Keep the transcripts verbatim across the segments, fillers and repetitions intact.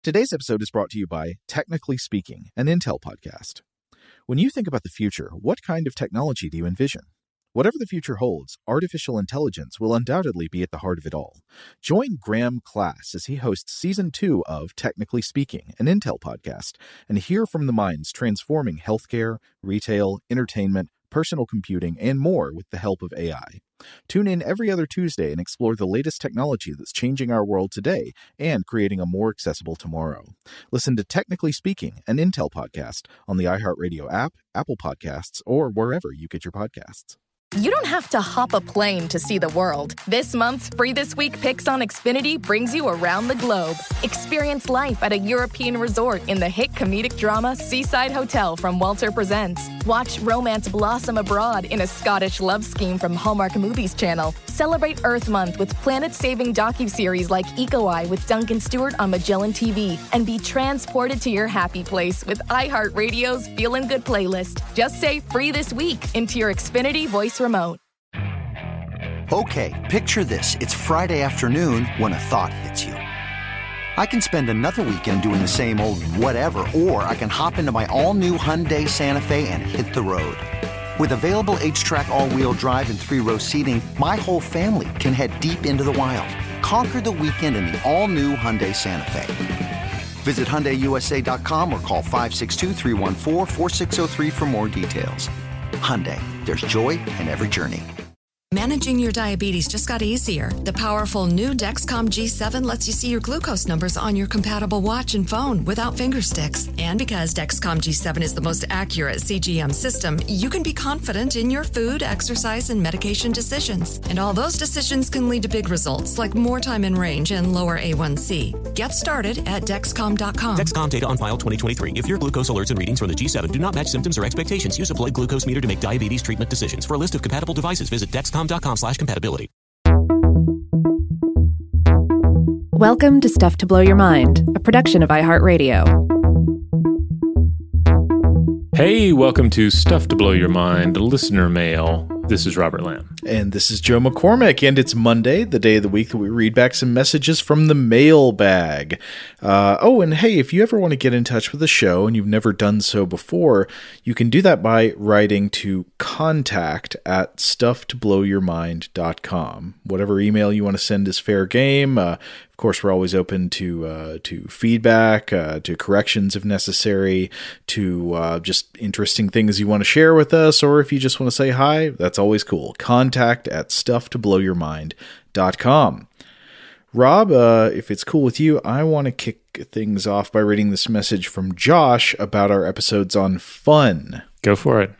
Today's episode is brought to you by Technically Speaking, an Intel podcast. When you think about the future, what kind of technology do you envision? Whatever the future holds, artificial intelligence will undoubtedly be at the heart of it all. Join Graham Class as he hosts Season two of Technically Speaking, an Intel podcast, and hear from the minds transforming healthcare, retail, entertainment, personal computing, and more with the help of A I. Tune in every other Tuesday and explore the latest technology that's changing our world today and creating a more accessible tomorrow. Listen to Technically Speaking, an Intel podcast on the iHeartRadio app, Apple Podcasts, or wherever you get your podcasts. You don't have to hop a plane to see the world. This month's Free This Week Picks on Xfinity brings you around the globe. Experience life at a European resort in the hit comedic drama Seaside Hotel from Walter Presents. Watch romance blossom abroad in a Scottish love scheme from Hallmark Movies Channel. Celebrate Earth Month with planet-saving docuseries like Eco Eye with Duncan Stewart on Magellan T V. And be transported to your happy place with iHeartRadio's Feelin' Good playlist. Just say Free This Week into your Xfinity voice remote. Okay, picture this. It's Friday afternoon when a thought hits you. I can spend another weekend doing the same old whatever, or I can hop into my all-new Hyundai Santa Fe and hit the road. With available H-Track all-wheel drive and three-row seating, my whole family can head deep into the wild. Conquer the weekend in the all-new Hyundai Santa Fe. Visit Hyundai U S A dot com or call five six two, three one four, four six zero three for more details. Hyundai, there's joy in every journey. Managing your diabetes just got easier. The powerful new Dexcom G seven lets you see your glucose numbers on your compatible watch and phone without finger sticks. And because Dexcom G seven is the most accurate C G M system, you can be confident in your food, exercise, and medication decisions. And all those decisions can lead to big results, like more time in range and lower A one C. Get started at Dexcom dot com. Dexcom data on file twenty twenty-three. If your glucose alerts and readings from the G seven do not match symptoms or expectations, use a blood glucose meter to make diabetes treatment decisions. For a list of compatible devices, visit Dexcom dot com slash compatibility. Welcome to Stuff to Blow Your Mind, a production of iHeartRadio. Hey, welcome to Stuff to Blow Your Mind, listener mail. This is Robert Lamb. And this is Joe McCormick, and it's Monday, the day of the week that we read back some messages from the mailbag. Uh, oh, and hey, if you ever want to get in touch with the show and you've never done so before, you can do that by writing to contact at stuff to blow your mind dot com. Whatever email you want to send is fair game. Uh, Of course, we're always open to uh, to feedback, uh, to corrections if necessary, to uh, just interesting things you want to share with us, or if you just want to say hi, that's always cool. Contact at stuff to blow your mind dot com. Rob, uh, if it's cool with you, I want to kick things off by reading this message from Josh about our episodes on fun. Go for it.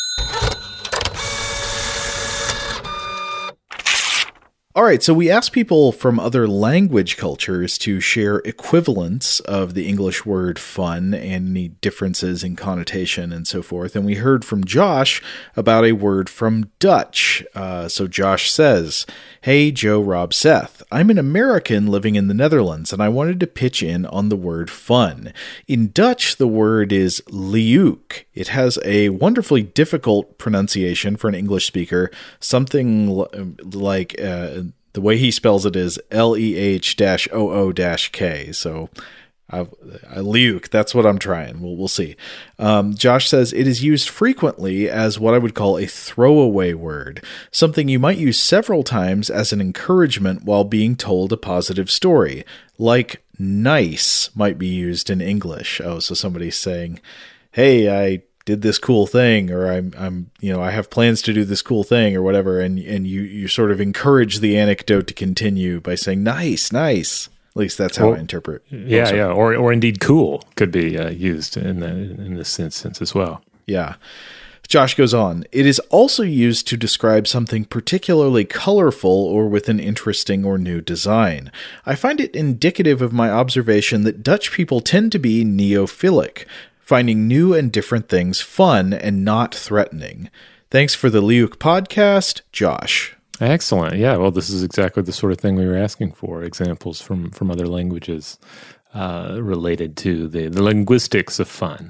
All right, so we asked people from other language cultures to share equivalents of the English word fun and any differences in connotation and so forth. And we heard from Josh about a word from Dutch. Uh, so Josh says, "Hey, Joe, Rob, Seth. I'm an American living in the Netherlands, and I wanted to pitch in on the word fun. In Dutch, the word is leuk. It has a wonderfully difficult pronunciation for an English speaker, something l- like... Uh, the way he spells it is L E H O O K. So, I've, I leuk, that's what I'm trying. We'll, we'll see. Um, Josh says, it is used frequently as what I would call a throwaway word, something you might use several times as an encouragement while being told a positive story. Like nice might be used in English. Oh, so somebody's saying, hey, I did this cool thing, or I'm, I'm, you know, I have plans to do this cool thing, or whatever, and and you you sort of encourage the anecdote to continue by saying, "Nice, nice." At least that's how or, I interpret. Yeah, yeah, or or indeed, cool could be uh, used in the, in this instance as well. Yeah. Josh goes on, it is also used to describe something particularly colorful or with an interesting or new design. I find it indicative of my observation that Dutch people tend to be neophilic, finding new and different things fun and not threatening. Thanks for the Leuk podcast, Josh. Excellent. Yeah, well, this is exactly the sort of thing we were asking for, examples from, from other languages uh, related to the, the linguistics of fun.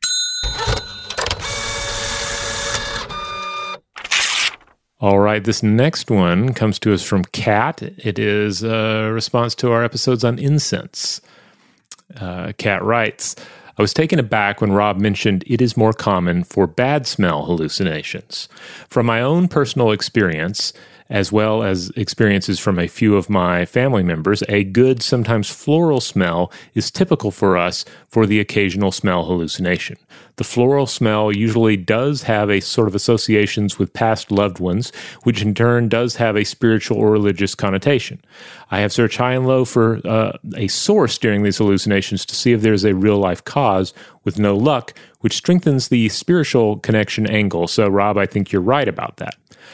All right, this next one comes to us from Kat. It is a response to our episodes on incense. Uh, Kat writes, I was taken aback when Rob mentioned it is more common for bad smell hallucinations. From my own personal experience, as well as experiences from a few of my family members, a good, sometimes floral smell is typical for us for the occasional smell hallucination. The floral smell usually does have a sort of associations with past loved ones, which in turn does have a spiritual or religious connotation. I have searched high and low for uh, a source during these hallucinations to see if there's a real-life cause, with no luck, which strengthens the spiritual connection angle. So, Rob, I think you're right about that.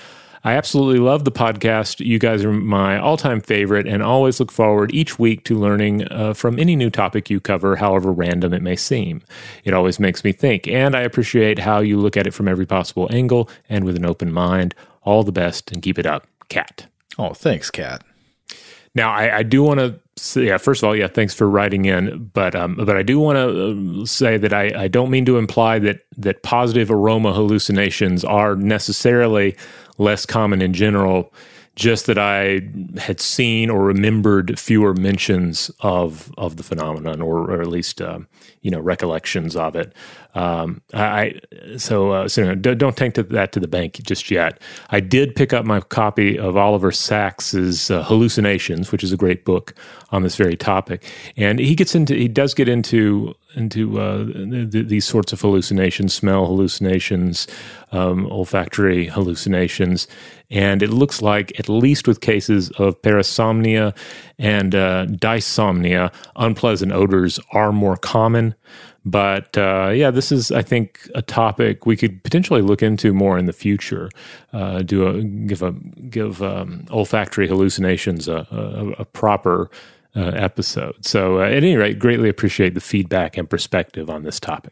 I absolutely love the podcast. You guys are my all-time favorite and always look forward each week to learning uh, from any new topic you cover, however random it may seem. It always makes me think, and I appreciate how you look at it from every possible angle and with an open mind. All the best and keep it up, Kat. Oh, thanks, Kat. Now, I, I do want to say, yeah, first of all, yeah, thanks for writing in, but um, but I do want to uh, say that I, I don't mean to imply that that positive aroma hallucinations are necessarily less common in general, just that I had seen or remembered fewer mentions of of the phenomenon, or, or at least uh, you know recollections of it. Um, I so uh, so don't take that to the bank just yet. I did pick up my copy of Oliver Sacks's uh, Hallucinations, which is a great book on this very topic, and he gets into he does get into into uh, th- these sorts of hallucinations, smell hallucinations, um, olfactory hallucinations, and it looks like, at least with cases of parasomnia and uh, dysomnia, unpleasant odors are more common. But uh, yeah, this is, I think, a topic we could potentially look into more in the future. Uh, do a give a give um, olfactory hallucinations a, a, a proper uh, episode. So, uh, at any rate, greatly appreciate the feedback and perspective on this topic.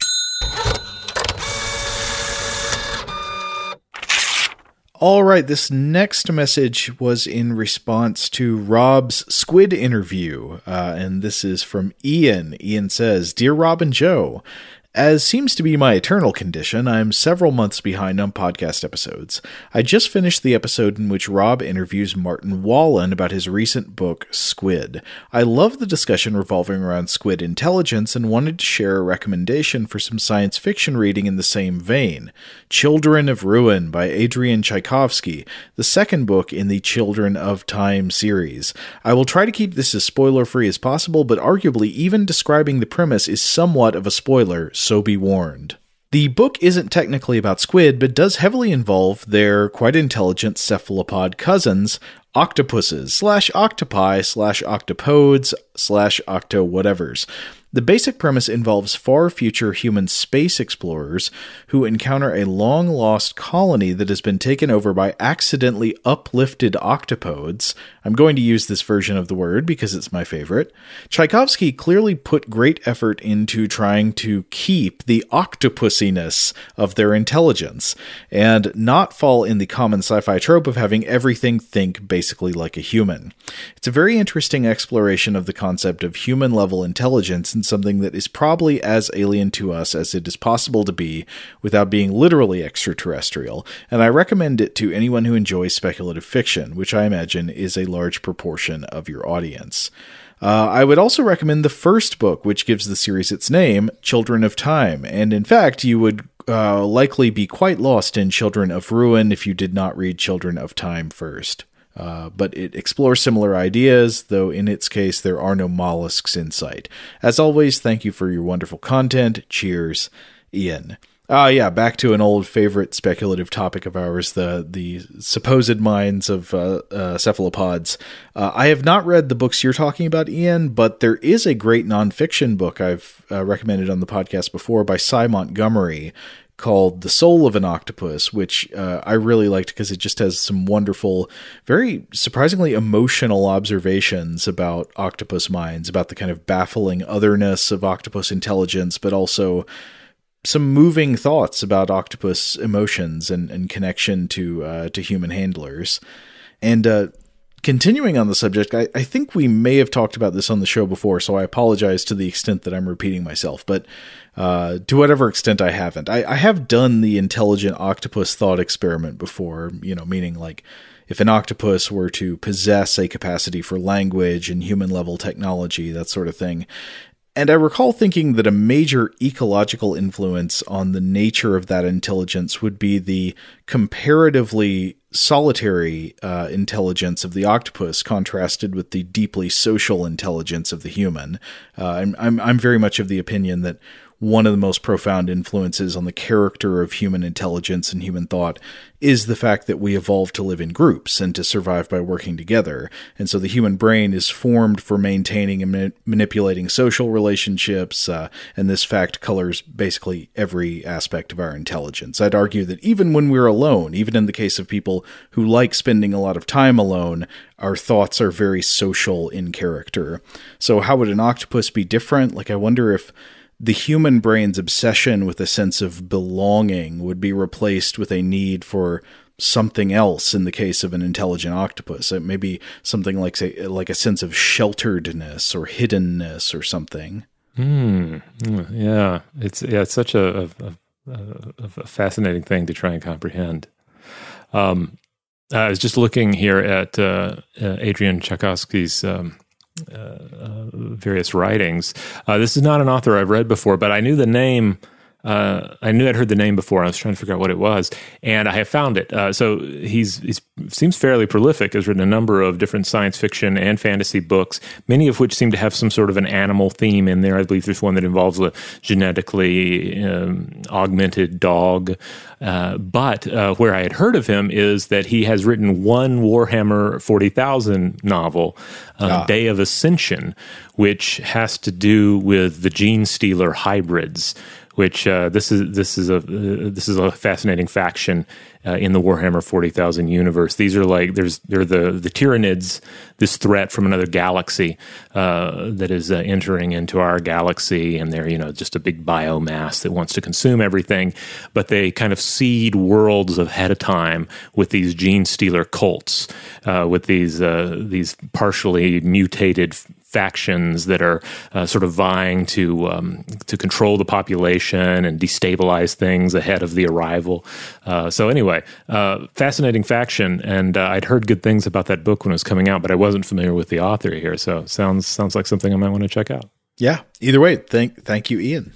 All right, this next message was in response to Rob's Squid interview, uh, and this is from Ian. Ian says, Dear Rob and Joe, as seems to be my eternal condition, I'm several months behind on podcast episodes. I just finished the episode in which Rob interviews Martin Wallen about his recent book, Squid. I love the discussion revolving around squid intelligence and wanted to share a recommendation for some science fiction reading in the same vein. Children of Ruin by Adrian Tchaikovsky, the second book in the Children of Time series. I will try to keep this as spoiler-free as possible, but arguably even describing the premise is somewhat of a spoiler, so be warned. The book isn't technically about squid, but does heavily involve their quite intelligent cephalopod cousins, octopuses, slash octopi, slash octopodes, slash octo-whatevers. The basic premise involves far future human space explorers who encounter a long-lost colony that has been taken over by accidentally uplifted octopodes. I'm going to use this version of the word because it's my favorite. Tchaikovsky clearly put great effort into trying to keep the octopussiness of their intelligence and not fall in the common sci-fi trope of having everything think basically like a human. It's a very interesting exploration of the concept of human-level intelligence and something that is probably as alien to us as it is possible to be without being literally extraterrestrial, and I recommend it to anyone who enjoys speculative fiction, which I imagine is a large proportion of your audience. Uh, I would also recommend the first book, which gives the series its name, Children of Time, and in fact, you would uh, likely be quite lost in Children of Ruin if you did not read Children of Time first. Uh, but it explores similar ideas, though in its case there are no mollusks in sight. As always, thank you for your wonderful content. Cheers, Ian. Ah, uh, yeah, back to an old favorite speculative topic of ours, the the supposed minds of uh, uh, cephalopods. Uh, I have not read the books you're talking about, Ian, but there is a great nonfiction book I've uh, recommended on the podcast before by Cy Montgomery, called The Soul of an Octopus, which uh, I really liked because it just has some wonderful, very surprisingly emotional observations about octopus minds, about the kind of baffling otherness of octopus intelligence, but also some moving thoughts about octopus emotions and, and connection to uh, to human handlers. And uh, continuing on the subject, I, I think we may have talked about this on the show before, so I apologize to the extent that I'm repeating myself, but uh, to whatever extent I haven't. I, I have done the intelligent octopus thought experiment before, you know, meaning like if an octopus were to possess a capacity for language and human-level technology, that sort of thing. And I recall thinking that a major ecological influence on the nature of that intelligence would be the comparatively solitary uh, intelligence of the octopus contrasted with the deeply social intelligence of the human. Uh, I'm, I'm, I'm very much of the opinion that one of the most profound influences on the character of human intelligence and human thought is the fact that we evolved to live in groups and to survive by working together. And so the human brain is formed for maintaining and ma- manipulating social relationships, uh, and this fact colors basically every aspect of our intelligence. I'd argue that even when we're alone, even in the case of people who like spending a lot of time alone, our thoughts are very social in character. So how would an octopus be different? Like, I wonder if the human brain's obsession with a sense of belonging would be replaced with a need for something else in the case of an intelligent octopus. It may be something like, say, like a sense of shelteredness or hiddenness or something. Hmm. Yeah. It's yeah. It's such a, a, a, a fascinating thing to try and comprehend. Um, I was just looking here at uh, uh, Adrian Tchaikovsky's Um, Uh, uh, various writings. Uh, this is not an author I've read before, but I knew the name. Uh, I knew I'd heard the name before. I was trying to figure out what it was, and I have found it. Uh, so he's he's seems fairly prolific. Has written a number of different science fiction and fantasy books, many of which seem to have some sort of an animal theme in there. I believe there's one that involves a genetically um, augmented dog. Uh, but uh, where I had heard of him is that he has written one Warhammer forty thousand novel, uh, ah. Day of Ascension, which has to do with the Gene Stealer hybrids. Which uh, this is this is a uh, this is a fascinating faction uh, in the Warhammer forty thousand universe. These are like there's they're the the Tyranids, this threat from another galaxy uh, that is uh, entering into our galaxy, and they're you know just a big biomass that wants to consume everything. But they kind of seed worlds ahead of time with these gene stealer cults, uh, with these uh, these partially mutated factions that are uh, sort of vying to um, to control the population and destabilize things ahead of the arrival. Uh, so anyway, uh, fascinating faction, and uh, I'd heard good things about that book when it was coming out, but I wasn't familiar with the author here. So sounds sounds like something I might want to check out. Yeah. Either way, thank thank you, Ian.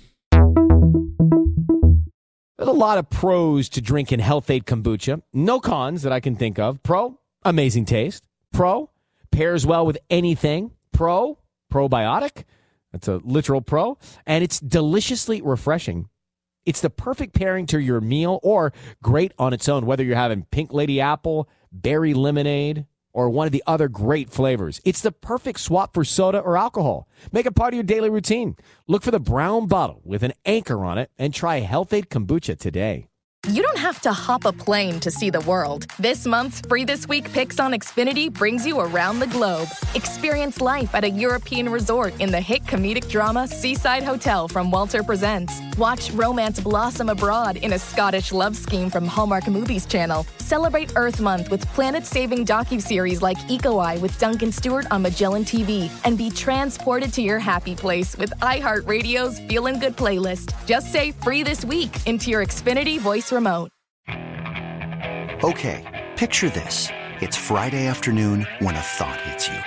There's a lot of pros to drinking Health-Ade kombucha. No cons that I can think of. Pro, amazing taste. Pro, pairs well with anything. Pro, probiotic. That's a literal pro. And it's deliciously refreshing. It's the perfect pairing to your meal or great on its own, whether you're having pink lady apple, berry lemonade, or one of the other great flavors. It's the perfect swap for soda or alcohol. Make it part of your daily routine. Look for the brown bottle with an anchor on it and try Health-Ade kombucha today. You don't have to hop a plane to see the world. This month's Free This Week Picks on Xfinity brings you around the globe. Experience life at a European resort in the hit comedic drama Seaside Hotel from Walter Presents. Watch romance blossom abroad in a Scottish love scheme from Hallmark Movies Channel. Celebrate Earth Month with planet-saving docuseries like Eco Eye with Duncan Stewart on Magellan T V. And be transported to your happy place with iHeartRadio's Feelin' Good playlist. Just say Free This Week into your Xfinity voice remote. Okay, picture this. It's Friday afternoon when a thought hits you.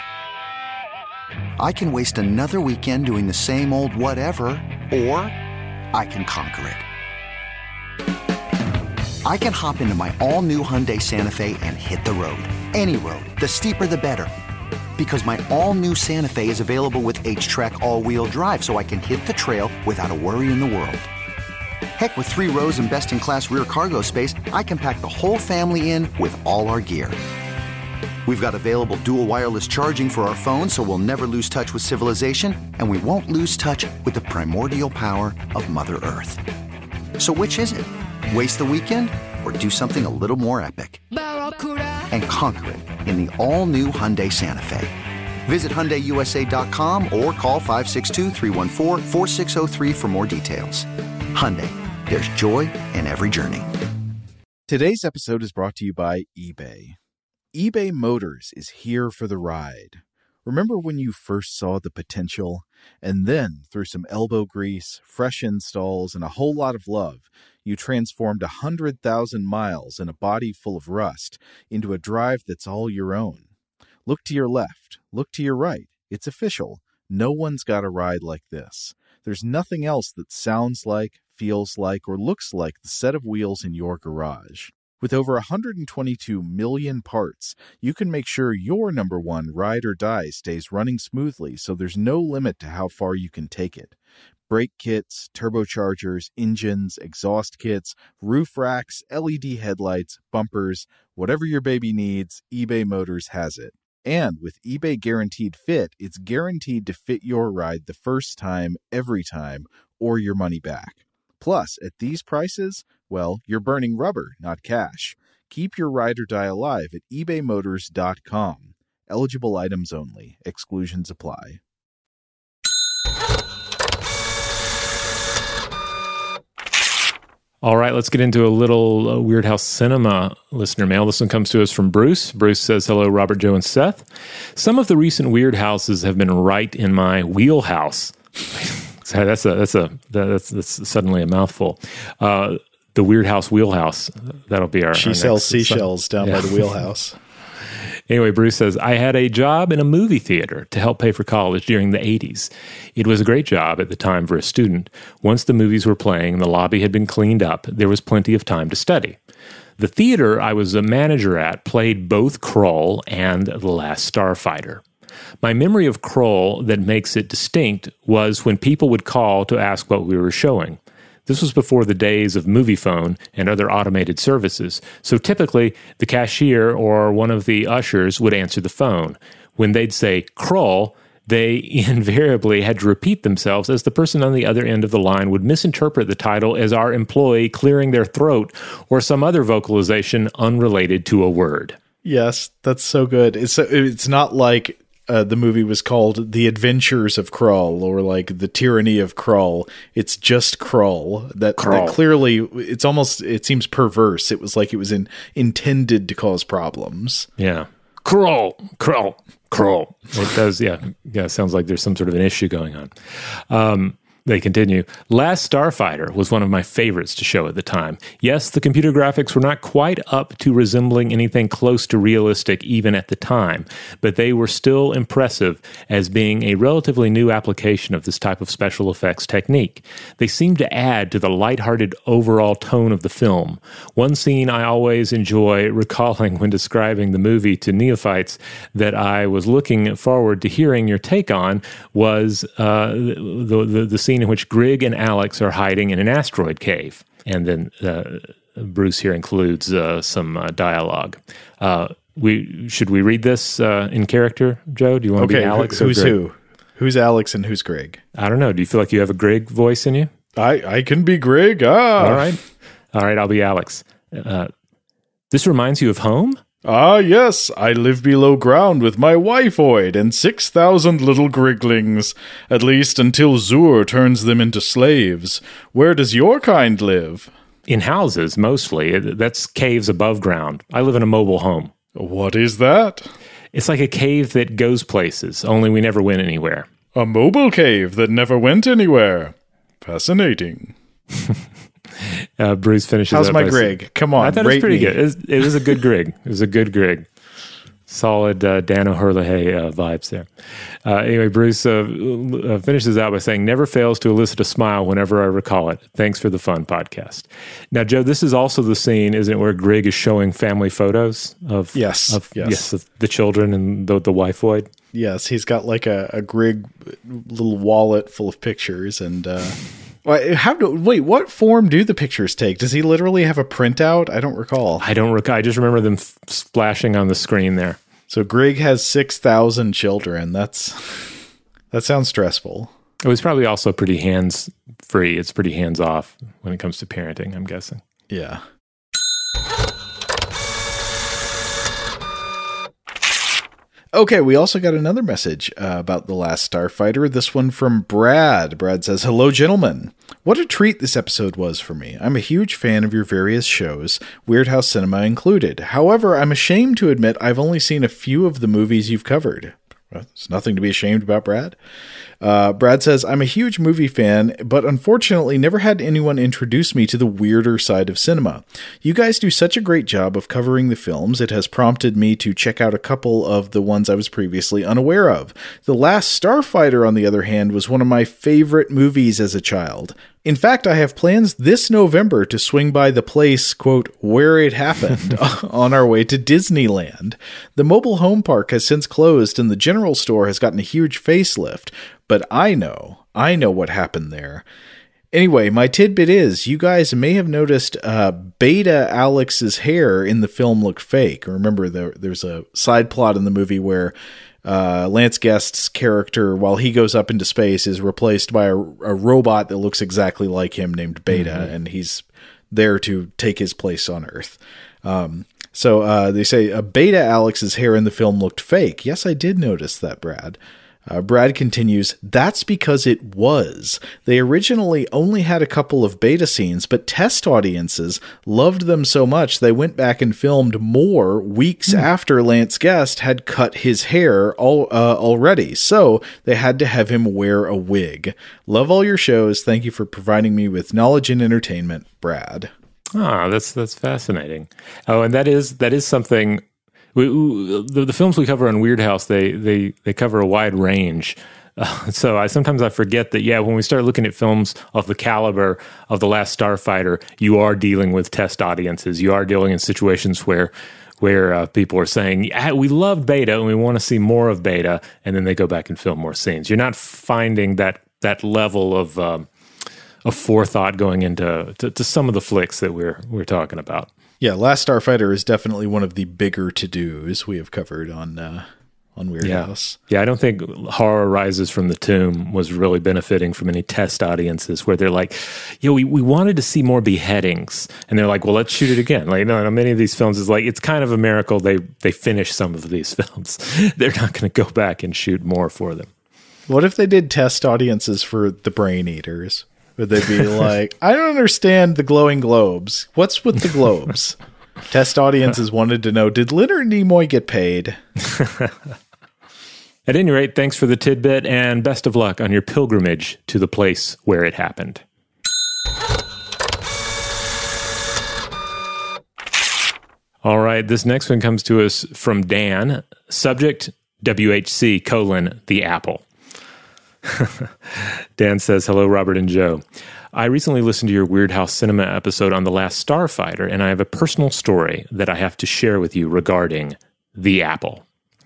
I can waste another weekend doing the same old whatever, or I can conquer it. I can hop into my all-new Hyundai Santa Fe and hit the road. Any road. The steeper, the better. Because my all-new Santa Fe is available with H-Track all-wheel drive, so I can hit the trail without a worry in the world. Heck, with three rows and best-in-class rear cargo space, I can pack the whole family in with all our gear. We've got available dual wireless charging for our phones, so we'll never lose touch with civilization, and we won't lose touch with the primordial power of Mother Earth. So which is it? Waste the weekend or do something a little more epic? And conquer it in the all-new Hyundai Santa Fe. Visit Hyundai U S A dot com or call five six two, three one four, four six zero three for more details. Hyundai, there's joy in every journey. Today's episode is brought to you by eBay. eBay Motors is here for the ride. Remember when you first saw the potential? And then, through some elbow grease, fresh installs, and a whole lot of love, you transformed one hundred thousand miles and a body full of rust into a drive that's all your own. Look to your left. Look to your right. It's official. No one's got a ride like this. There's nothing else that sounds like, feels like, or looks like the set of wheels in your garage. With over one hundred twenty-two million parts, you can make sure your number one ride or die stays running smoothly, so there's no limit to how far you can take it. Brake kits, turbochargers, engines, exhaust kits, roof racks, L E D headlights, bumpers, whatever your baby needs, eBay Motors has it. And with eBay Guaranteed Fit, it's guaranteed to fit your ride the first time, every time, or your money back. Plus, at these prices, well, you're burning rubber, not cash. Keep your ride or die alive at ebay motors dot com. Eligible items only. Exclusions apply. All right, let's get into a little uh, Weird House Cinema listener mail. This one comes to us from Bruce. Bruce says, hello, Robert, Joe, and Seth. Some of the recent Weird Houses have been right in my wheelhouse. Sorry, that's a that's a that's, that's suddenly a mouthful. Uh, the Weird House wheelhouse. That'll be our. She our sells next, seashells some, down yeah. by the wheelhouse. Anyway, Bruce says, I had a job in a movie theater to help pay for college during the eighties. It was a great job at the time for a student. Once the movies were playing and the lobby had been cleaned up, there was plenty of time to study. The theater I was a manager at played both Krull and The Last Starfighter. My memory of Krull that makes it distinct was when people would call to ask what we were showing. This was before the days of MoviePhone and other automated services, so typically the cashier or one of the ushers would answer the phone. When they'd say Krull, they invariably had to repeat themselves as the person on the other end of the line would misinterpret the title as our employee clearing their throat or some other vocalization unrelated to a word. Yes, that's so good. It's it's not like uh, the movie was called The Adventures of Krull or like The Tyranny of Krull. It's just Krull. That, Krull. that clearly, it's almost, it seems perverse. It was like it was in, intended to cause problems. Yeah. Krull, Krull, Krull. It does, yeah. Yeah, sounds like there's some sort of an issue going on. Um, They continue. Last Starfighter was one of my favorites to show at the time. Yes, the computer graphics were not quite up to resembling anything close to realistic even at the time, but they were still impressive as being a relatively new application of this type of special effects technique. They seemed to add to the lighthearted overall tone of the film. One scene I always enjoy recalling when describing the movie to neophytes that I was looking forward to hearing your take on was uh, the, the, the scene in which Grig and Alex are hiding in an asteroid cave. And then uh, Bruce here includes uh, some uh, dialogue. Uh, we should we read this uh, in character, Joe? Do you want okay, to be Alex who's or Grig? who? Who's Alex and who's Grig? I don't know. Do you feel like you have a Grig voice in you? I, I can be Grig. Ah. All right. All right, I'll be Alex. Uh, this reminds you of home? Ah, yes, I live below ground with my wife-oid and six thousand little griglings, at least until Zur turns them into slaves. Where does your kind live? In houses, mostly. That's caves above ground. I live in a mobile home. What is that? It's like a cave that goes places, only we never went anywhere. A mobile cave that never went anywhere. Fascinating. Uh, Bruce finishes How's up my by Grig? saying, Come on, I thought it was rate pretty me. good. It was, it was a good Grig. It was a good Grig. Solid uh, Dan O'Herlihy uh, vibes there. Uh, anyway, Bruce uh, uh, finishes out by saying, never fails to elicit a smile whenever I recall it. Thanks for the fun podcast. Now, Joe, this is also the scene, isn't it, where Grig is showing family photos of Yes, of, yes. yes, of the children and the, the wife-oid? Yes, he's got like a, a Grig little wallet full of pictures and... Uh, How do, wait, what form do the pictures take? Does he literally have a printout? I don't recall. I don't recall. I just remember them f- splashing on the screen there. So Grig has six thousand children. That's that sounds stressful. It was probably also pretty hands-free. It's pretty hands-off when it comes to parenting, I'm guessing. Yeah. Okay, we also got another message uh, about The Last Starfighter, this one from Brad. Brad says, hello, gentlemen. What a treat this episode was for me. I'm a huge fan of your various shows, Weird House Cinema included. However, I'm ashamed to admit I've only seen a few of the movies you've covered. Well, there's nothing to be ashamed about, Brad. Uh, Brad says, I'm a huge movie fan, but unfortunately never had anyone introduce me to the weirder side of cinema. You guys do such a great job of covering the films, it has prompted me to check out a couple of the ones I was previously unaware of. The Last Starfighter, on the other hand, was one of my favorite movies as a child. In fact, I have plans this November to swing by the place, quote, where it happened on our way to Disneyland. The mobile home park has since closed and the general store has gotten a huge facelift, but I know, I know what happened there. Anyway, my tidbit is, you guys may have noticed uh, Beta Alex's hair in the film looked fake. Remember, there, there's a side plot in the movie where Uh, Lance Guest's character, while he goes up into space, is replaced by a, a robot that looks exactly like him named Beta, mm-hmm. and he's there to take his place on Earth. Um, so uh, they say uh, Beta Alex's hair in the film looked fake. Yes, I did notice that, Brad. Uh, Brad continues, that's because it was. They originally only had a couple of beta scenes, but test audiences loved them so much they went back and filmed more weeks mm. after Lance Guest had cut his hair all, uh, already. So they had to have him wear a wig. Love all your shows. Thank you for providing me with knowledge and entertainment, Brad. Ah, that's that's fascinating. Oh, and that is that is something. We, we, the, the films we cover on Weird House, they they they cover a wide range. Uh, so I sometimes I forget that, yeah, when we start looking at films of the caliber of The Last Starfighter, you are dealing with test audiences. You are dealing in situations where where uh, people are saying, yeah, we loved Beta and we want to see more of Beta, and then they go back and film more scenes. You're not finding that that level of um, of forethought going into to, to some of the flicks that we're we're talking about. Yeah, Last Starfighter is definitely one of the bigger to-dos we have covered on uh, on Weird yeah. House. Yeah, I don't think Horror Rises from the Tomb was really benefiting from any test audiences where they're like, yo, we, we wanted to see more beheadings. And they're like, well, let's shoot it again. Like, no, no, many of these films is like, it's kind of a miracle they, they finish some of these films. They're not going to go back and shoot more for them. What if they did test audiences for The Brain Eaters? Would they be like, I don't understand the glowing globes. What's with the globes? Test audiences wanted to know, did Leonard Nimoy get paid? At any rate, thanks for the tidbit and best of luck on your pilgrimage to the place where it happened. All right, this next one comes to us from Dan. Subject, W H C colon, the apple. Dan says, hello, Robert and Joe. I recently listened to your Weird House Cinema episode on The Last Starfighter, and I have a personal story that I have to share with you regarding the apple.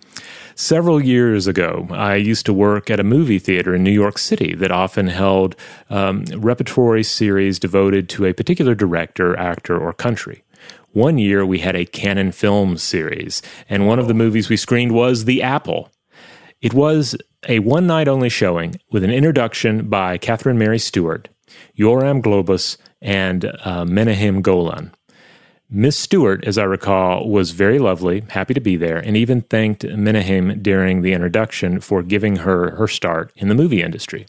Several years ago, I used to work at a movie theater in New York City that often held um, repertory series devoted to a particular director, actor, or country. One year, we had a Canon Films series, and one of the movies we screened was The Apple. It was a one-night-only showing with an introduction by Catherine Mary Stewart, Yoram Globus, and uh, Menahem Golan. Miss Stewart, as I recall, was very lovely, happy to be there, and even thanked Menahem during the introduction for giving her her start in the movie industry.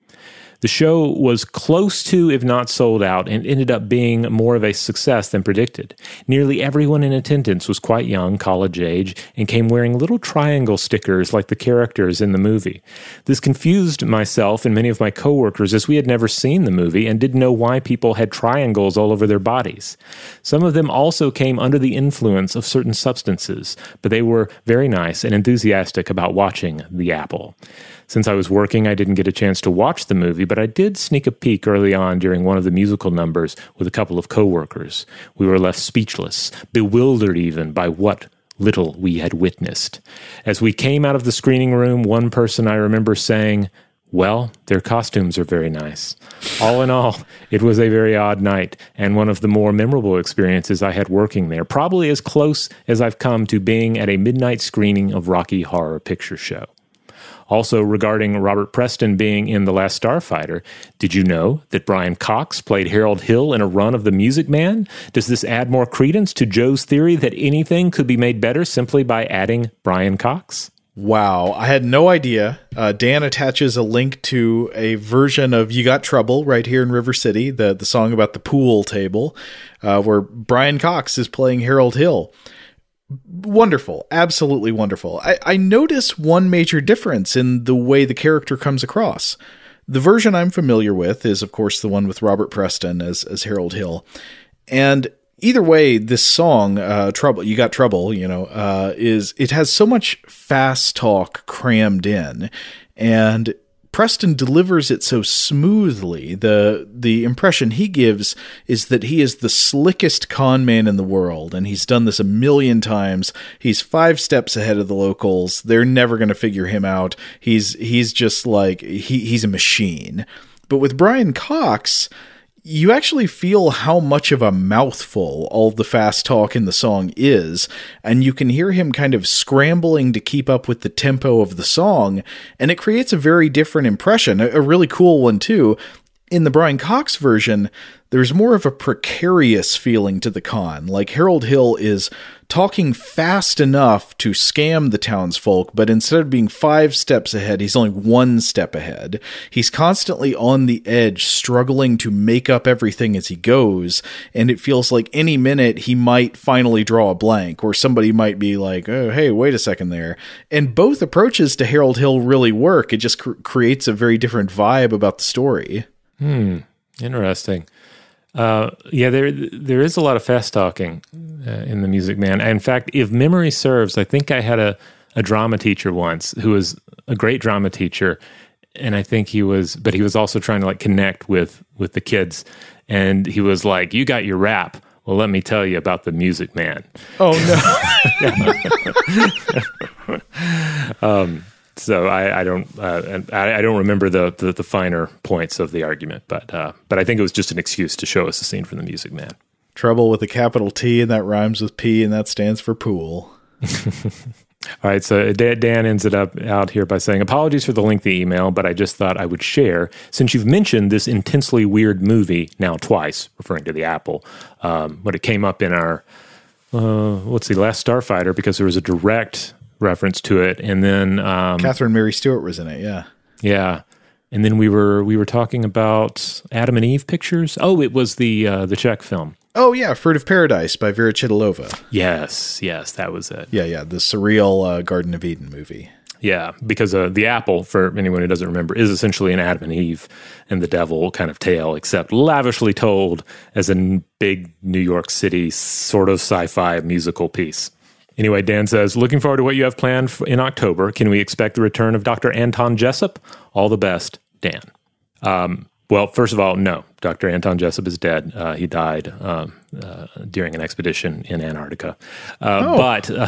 The show was close to, if not sold out, and ended up being more of a success than predicted. Nearly everyone in attendance was quite young, college age, and came wearing little triangle stickers like the characters in the movie. This confused myself and many of my coworkers as we had never seen the movie and didn't know why people had triangles all over their bodies. Some of them also came under the influence of certain substances, but they were very nice and enthusiastic about watching The Apple. Since I was working, I didn't get a chance to watch the movie, but I did sneak a peek early on during one of the musical numbers with a couple of coworkers. We were left speechless, bewildered even by what little we had witnessed. As we came out of the screening room, one person I remember saying, well, their costumes are very nice. All in all, it was a very odd night and one of the more memorable experiences I had working there, probably as close as I've come to being at a midnight screening of Rocky Horror Picture Show. Also, regarding Robert Preston being in The Last Starfighter, did you know that Brian Cox played Harold Hill in a run of The Music Man? Does this add more credence to Joe's theory that anything could be made better simply by adding Brian Cox? Wow, I had no idea. Uh, Dan attaches a link to a version of You Got Trouble right here in River City, the, the song about the pool table, uh, where Brian Cox is playing Harold Hill. Wonderful. Absolutely wonderful. I, I notice one major difference in the way the character comes across. The version I'm familiar with is, of course, the one with Robert Preston as, as Harold Hill. And either way, this song, uh, Trouble, You Got Trouble, you know, uh, is, it has so much fast talk crammed in, and Preston delivers it so smoothly. The the impression he gives is that he is the slickest con man in the world, and he's done this a million times. He's five steps ahead of the locals. They're never going to figure him out. He's he's just like, he he's a machine. But with Brian Cox, you actually feel how much of a mouthful all the fast talk in the song is, and you can hear him kind of scrambling to keep up with the tempo of the song, and it creates a very different impression, a really cool one too. In the Brian Cox version, there's more of a precarious feeling to the con. Like, Harold Hill is talking fast enough to scam the townsfolk, but instead of being five steps ahead, he's only one step ahead. He's constantly on the edge, struggling to make up everything as he goes, and it feels like any minute he might finally draw a blank, or somebody might be like, oh, hey, wait a second there. And both approaches to Harold Hill really work. It just cr- creates a very different vibe about the story. Hmm. Interesting. Uh, yeah, there there is a lot of fast talking uh, in The Music Man. In fact, if memory serves, I think I had a, a drama teacher once who was a great drama teacher, and I think he was, but he was also trying to like connect with with the kids, and he was like, "You got your rap. Well, let me tell you about The Music Man." Oh no. um. So I, I don't uh, I, I don't remember the, the the finer points of the argument, but uh, but I think it was just an excuse to show us a scene from The Music Man. Trouble with a capital T, and that rhymes with P, and that stands for pool. All right, so Dan ends it up out here by saying, apologies for the lengthy email, but I just thought I would share, since you've mentioned this intensely weird movie now twice, referring to the Apple, um, when it came up in our, uh, what's the Last Starfighter, because there was a direct reference to it, and then um, Catherine Mary Stewart was in it, yeah. Yeah. And then we were we were talking about Adam and Eve pictures. Oh, it was the uh, the Czech film. Oh, yeah, Fruit of Paradise by Vera Chidilova. Yes, yes, that was it. Yeah, yeah, the surreal uh, Garden of Eden movie. Yeah, because uh, the apple, for anyone who doesn't remember, is essentially an Adam and Eve and the devil kind of tale, except lavishly told as a big New York City sort of sci-fi musical piece. Anyway, Dan says, looking forward to what you have planned in October. Can we expect the return of Doctor Anton Jessup? All the best, Dan. Um, well, first of all, no. Doctor Anton Jessup is dead. Uh, he died um, uh, during an expedition in Antarctica. Uh, oh. But uh,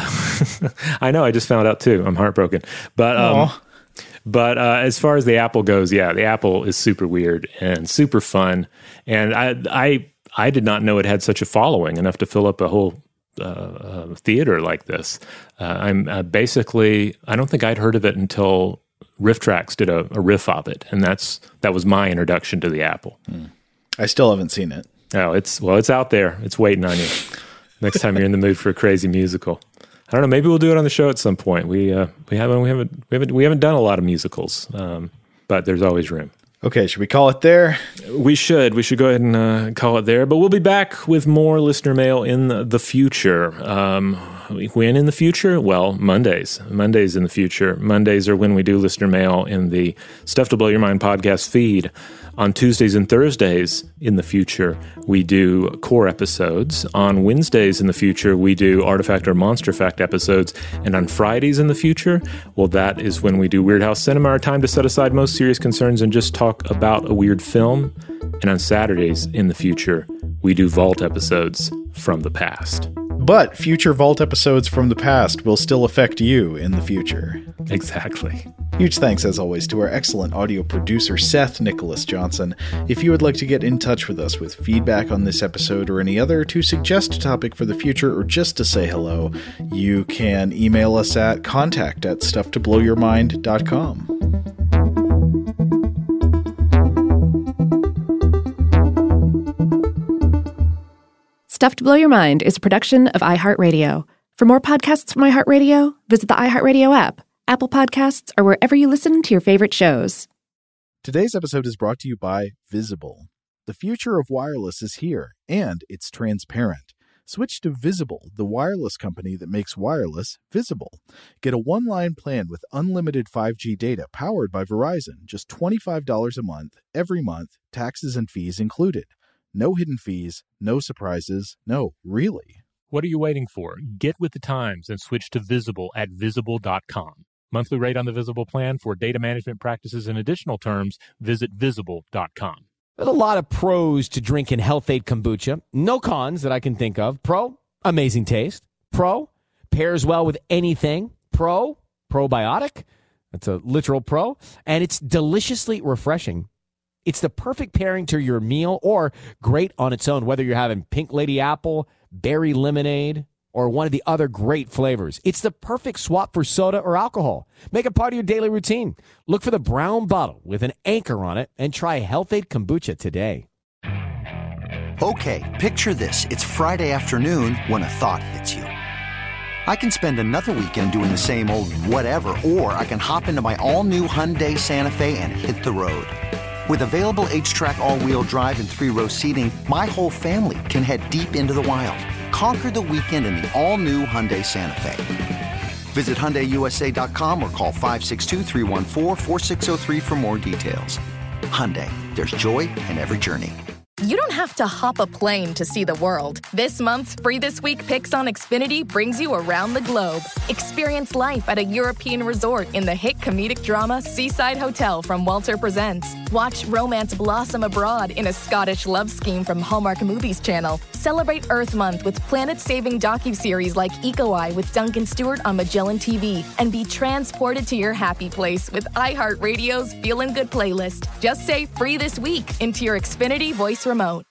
I know, I just found out too. I'm heartbroken. But um, but uh, as far as the Apple goes, yeah, the Apple is super weird and super fun. And I I I did not know it had such a following, enough to fill up a whole Uh, uh, theater like this. Uh, I'm uh, basically, I don't think I'd heard of it until Riff Tracks did a, a riff of it, and that's that was my introduction to the Apple. Hmm. I still haven't seen it. Oh, it's well, it's out there. It's waiting on you. Next time you're in the mood for a crazy musical, I don't know. Maybe we'll do it on the show at some point. We uh, we haven't we haven't we haven't we haven't done a lot of musicals, um, but there's always room. Okay, should we call it there? We should. We should go ahead and uh, call it there. But we'll be back with more listener mail in the, the future. Um, when in the future? Well, Mondays. Mondays in the future. Mondays are when we do listener mail in the Stuff to Blow Your Mind podcast feed. On Tuesdays and Thursdays in the future, we do core episodes. On Wednesdays in the future, we do Artifact or Monster Fact episodes. And on Fridays in the future, well, that is when we do Weird House Cinema, our time to set aside most serious concerns and just talk about a weird film. And on Saturdays in the future, we do Vault episodes from the past. But future Vault episodes from the past will still affect you in the future. Exactly. Huge thanks, as always, to our excellent audio producer, Seth Nicholas Johnson. If you would like to get in touch with us with feedback on this episode or any other, to suggest a topic for the future, or just to say hello, you can email us at contact at stuff to blow your mind dot com. Stuff to Blow Your Mind is a production of iHeartRadio. For more podcasts from iHeartRadio, visit the iHeartRadio app, Apple Podcasts, or wherever you listen to your favorite shows. Today's episode is brought to you by Visible. The future of wireless is here, and it's transparent. Switch to Visible, the wireless company that makes wireless visible. Get a one-line plan with unlimited five G data powered by Verizon, just twenty-five dollars a month, every month, taxes and fees included. No hidden fees, no surprises, no, really. What are you waiting for? Get with the times and switch to Visible at visible dot com. Monthly rate on the Visible plan for data management practices and additional terms, visit visible dot com. There's a lot of pros to drinking Health-Ade kombucha. No cons that I can think of. Pro, amazing taste. Pro, pairs well with anything. Pro, probiotic. That's a literal pro. And it's deliciously refreshing. It's the perfect pairing to your meal or great on its own, whether you're having Pink Lady Apple, berry lemonade, or one of the other great flavors. It's the perfect swap for soda or alcohol. Make it part of your daily routine. Look for the brown bottle with an anchor on it and try Health-Ade kombucha today. Okay, picture this. It's Friday afternoon when a thought hits you. I can spend another weekend doing the same old whatever, or I can hop into my all-new Hyundai Santa Fe and hit the road. With available H-Track all-wheel drive and three-row seating, my whole family can head deep into the wild. Conquer the weekend in the all-new Hyundai Santa Fe. Visit Hyundai U S A dot com or call five six two, three one four, four six zero three for more details. Hyundai, there's joy in every journey. You don't have to hop a plane to see the world. This month's Free This Week Picks on Xfinity brings you around the globe. Experience life at a European resort in the hit comedic drama Seaside Hotel from Walter Presents. Watch romance blossom abroad in a Scottish love scheme from Hallmark Movies Channel. Celebrate Earth Month with planet-saving docuseries like Eco Eye with Duncan Stewart on Magellan T V. And be transported to your happy place with iHeartRadio's Feelin' Good playlist. Just say Free This Week into your Xfinity voice remote.